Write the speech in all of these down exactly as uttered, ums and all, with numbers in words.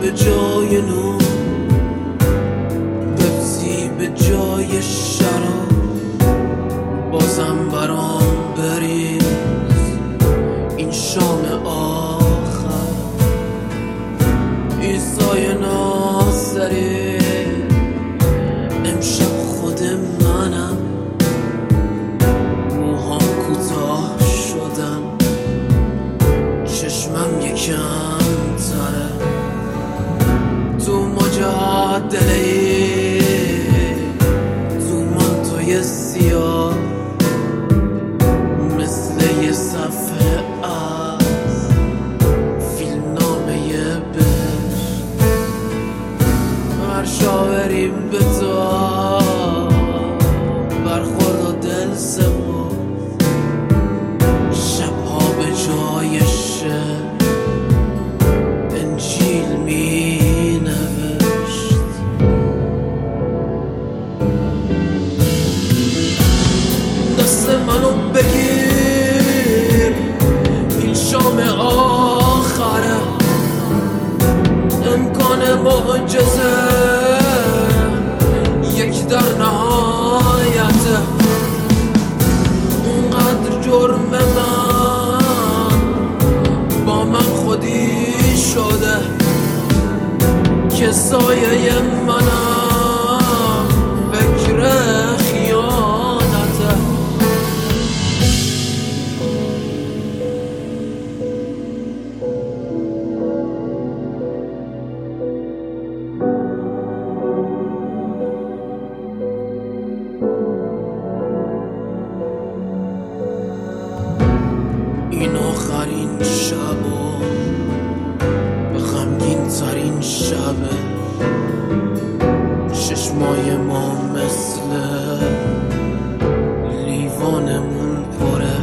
به جای نور، پپسی به جای شراب، بازم برام بریز این شام آخر. عیسای ناصری امشب خود منم، موهام کوتاه شدن، چشمم یکم تره، تو مجادله تو مانتوی سیاه، مثل یه صفحه از فیلمنامه بهشت. هر شاوریم به تو برخورد و دل سپرد، شبها به جای شعر انجیل می نوشت. دست منو بگیر این شام آخره، امکان معجزه یک در نهایته. اونقدر جرم من با من خودی شده که سایه منم فکر خیانته. این آخرین شب و غمگین ترین شبه، چشمای ما مثل لیوانمون پره.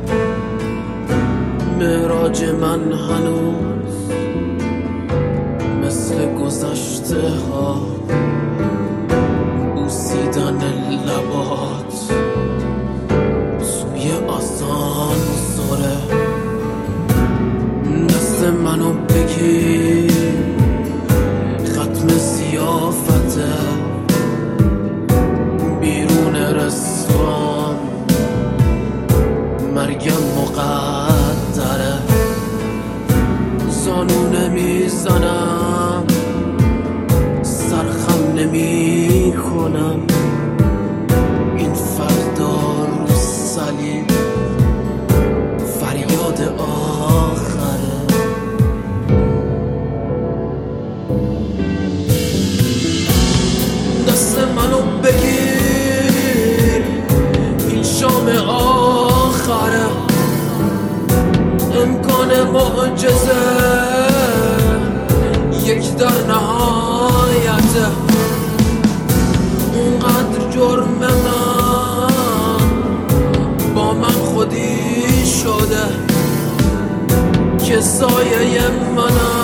معراج من هنوز مثل گذشته ها، بوسیدن لبات سوی آسانسوره. دست منو بگیر ختم ضیافته، بیرون رستوران مرگم مقدره. زانو نمیزنم، سرخم نمی کنم، این فردا رو صلیب فریاد آخره. دست منو بگیر این شام آخره، امکان معجزه یک در نهایته. اونقدر جرم من با من خودی شده که سایه منم